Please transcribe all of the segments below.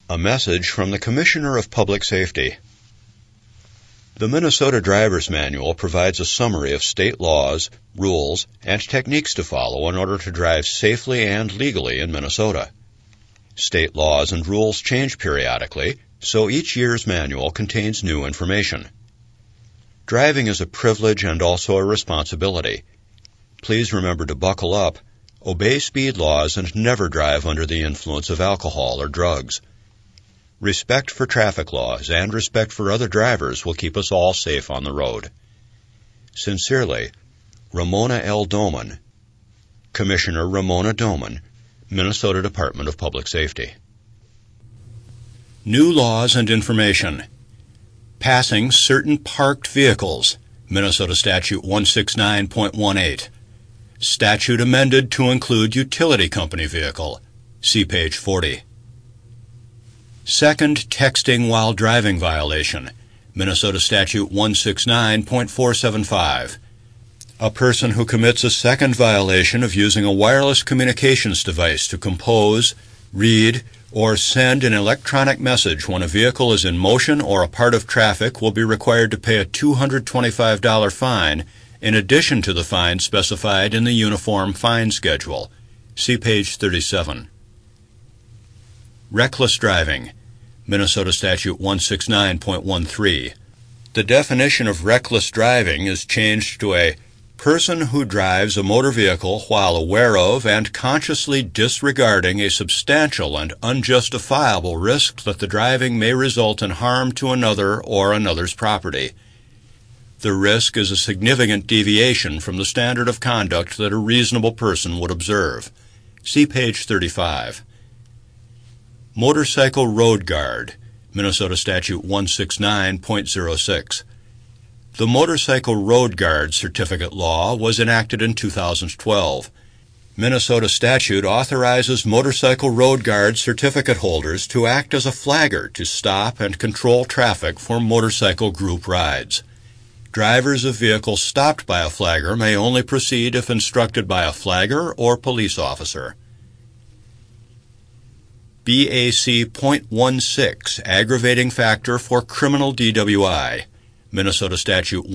A message from the Commissioner of Public Safety. The Minnesota Driver's Manual provides a summary of state laws, rules, and techniques to follow in order to drive safely and legally in Minnesota. State laws and rules change periodically, so each year's manual contains new information. Driving is a privilege and also a responsibility. Please remember to buckle up, obey speed laws, and never drive under the influence of alcohol or drugs. Respect for traffic laws and respect for other drivers will keep us all safe on the road. Sincerely, Ramona L. Doman, Commissioner Ramona Doman, Minnesota Department of Public Safety. New laws and information. Passing certain parked vehicles, Minnesota Statute 169.18. Statute amended to include utility company vehicle. See page 40. Second texting while driving violation, Minnesota Statute 169.475. A person who commits a second violation of using a wireless communications device to compose, read, or send an electronic message when a vehicle is in motion or a part of traffic will be required to pay a $225 fine in addition to the fine specified in the Uniform Fine Schedule. See page 37. Reckless driving, Minnesota Statute 169.13. The definition of reckless driving is changed to a person who drives a motor vehicle while aware of and consciously disregarding a substantial and unjustifiable risk that the driving may result in harm to another or another's property. The risk is a significant deviation from the standard of conduct that a reasonable person would observe. See page 35. Motorcycle Road Guard, Minnesota Statute 169.06. The Motorcycle Road Guard Certificate Law was enacted in 2012. Minnesota statute authorizes motorcycle road guard certificate holders to act as a flagger to stop and control traffic for motorcycle group rides. Drivers of vehicles stopped by a flagger may only proceed if instructed by a flagger or police officer. BAC .16, aggravating factor for criminal DWI, Minnesota Statute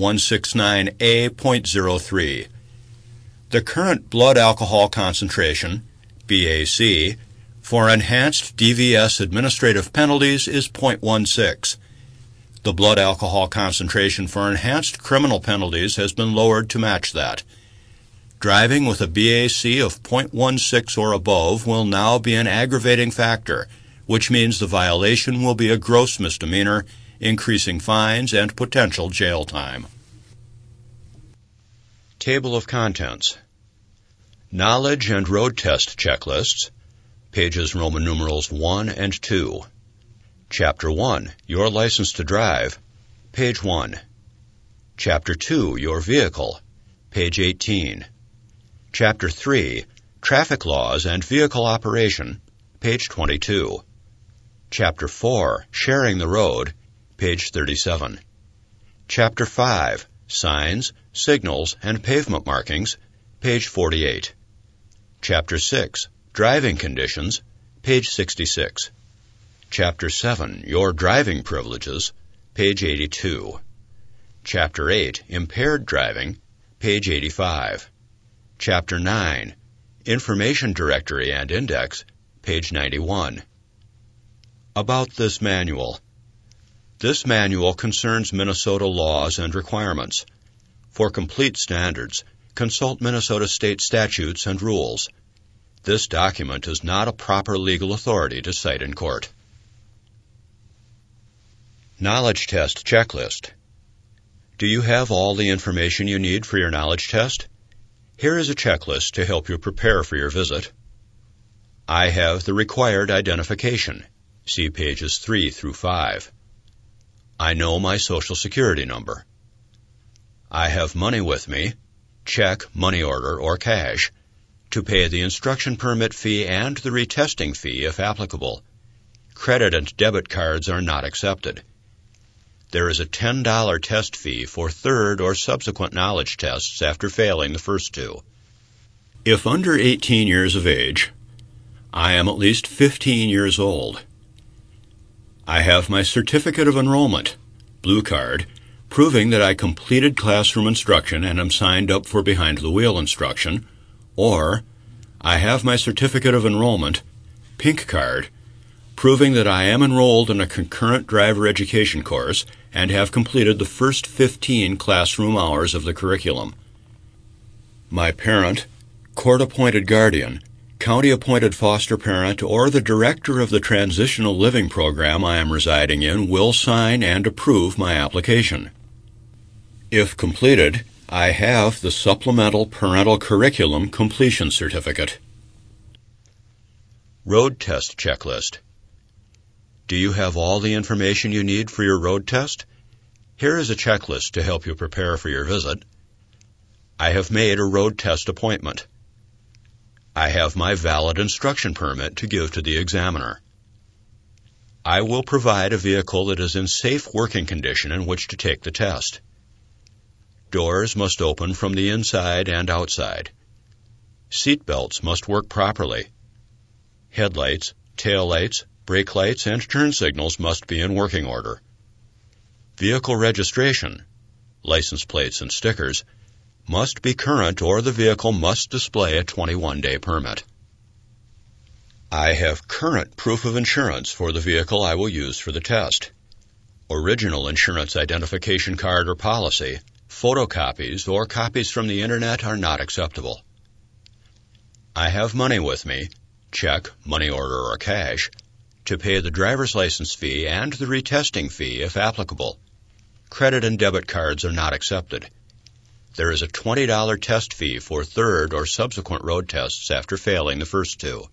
169A.03. The current blood alcohol concentration, BAC, for enhanced DVS administrative penalties is .16. The blood alcohol concentration for enhanced criminal penalties has been lowered to match that. Driving with a BAC of .16 or above will now be an aggravating factor, which means the violation will be a gross misdemeanor, increasing fines and potential jail time. Table of Contents. Knowledge and Road Test Checklists, pages Roman numerals 1 and 2. Chapter 1, Your License to Drive, page 1. Chapter 2, Your Vehicle, page 18. Chapter 3, Traffic Laws and Vehicle Operation, page 22. Chapter 4, Sharing the Road, page 37. Chapter 5, Signs, Signals, and Pavement Markings, page 48. Chapter 6, Driving Conditions, page 66. Chapter 7, Your Driving Privileges, page 82. Chapter 8, Impaired Driving, page 85. Chapter 9, Information Directory and Index, page 91. About this manual. This manual concerns Minnesota laws and requirements. For complete standards, consult Minnesota state statutes and rules. This document is not a proper legal authority to cite in court. Knowledge Test Checklist. Do you have all the information you need for your knowledge test? Here is a checklist to help you prepare for your visit. I have the required identification. See pages 3 through 5. I know my Social Security number. I have money with me, check, money order, or cash, to pay the instruction permit fee and the retesting fee if applicable. Credit and debit cards are not accepted. There is a $10 test fee for third or subsequent knowledge tests after failing the first two. If under 18 years of age, I am at least 15 years old. I have my certificate of enrollment, blue card, proving that I completed classroom instruction and am signed up for behind-the-wheel instruction, or I have my certificate of enrollment, pink card, proving that I am enrolled in a concurrent driver education course and have completed the first 15 classroom hours of the curriculum. My parent, court-appointed guardian, county-appointed foster parent, or the director of the transitional living program I am residing in will sign and approve my application. If completed, I have the Supplemental Parental Curriculum Completion Certificate. Road Test Checklist. Do you have all the information you need for your road test? Here is a checklist to help you prepare for your visit. I have made a road test appointment. I have my valid instruction permit to give to the examiner. I will provide a vehicle that is in safe working condition in which to take the test. Doors must open from the inside and outside. Seat belts must work properly. Headlights, taillights, brake lights, and turn signals must be in working order. Vehicle registration, license plates and stickers, must be current or the vehicle must display a 21-day permit. I have current proof of insurance for the vehicle I will use for the test. Original insurance identification card or policy, photocopies, or copies from the Internet are not acceptable. I have money with me, check, money order, or cash, to pay the driver's license fee and the retesting fee if applicable. Credit and debit cards are not accepted. There is a $20 test fee for third or subsequent road tests after failing the first two.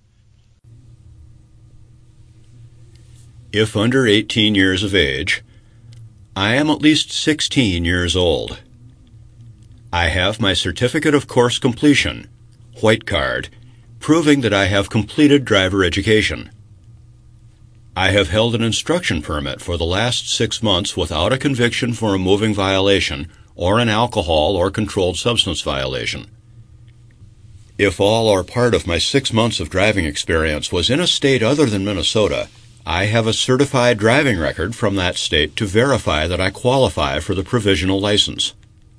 If under 18 years of age, I am at least 16 years old. I have my certificate of course completion, white card, proving that I have completed driver education. I have held an instruction permit for the last 6 months without a conviction for a moving violation or an alcohol or controlled substance violation. If all or part of my 6 months of driving experience was in a state other than Minnesota, I have a certified driving record from that state to verify that I qualify for the provisional license.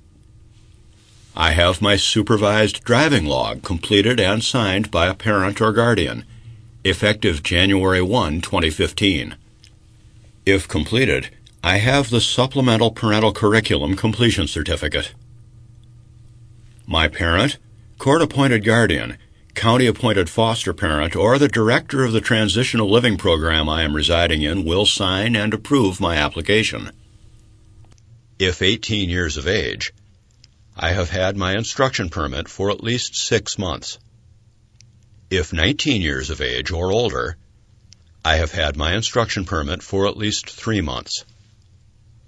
I have my supervised driving log completed and signed by a parent or guardian, effective January 1, 2015. If completed, I have the Supplemental Parental Curriculum Completion Certificate. My parent, court-appointed guardian, county-appointed foster parent, or the director of the transitional living program I am residing in will sign and approve my application. If 18 years of age, I have had my instruction permit for at least 6 months. If 19 years of age or older, I have had my instruction permit for at least 3 months.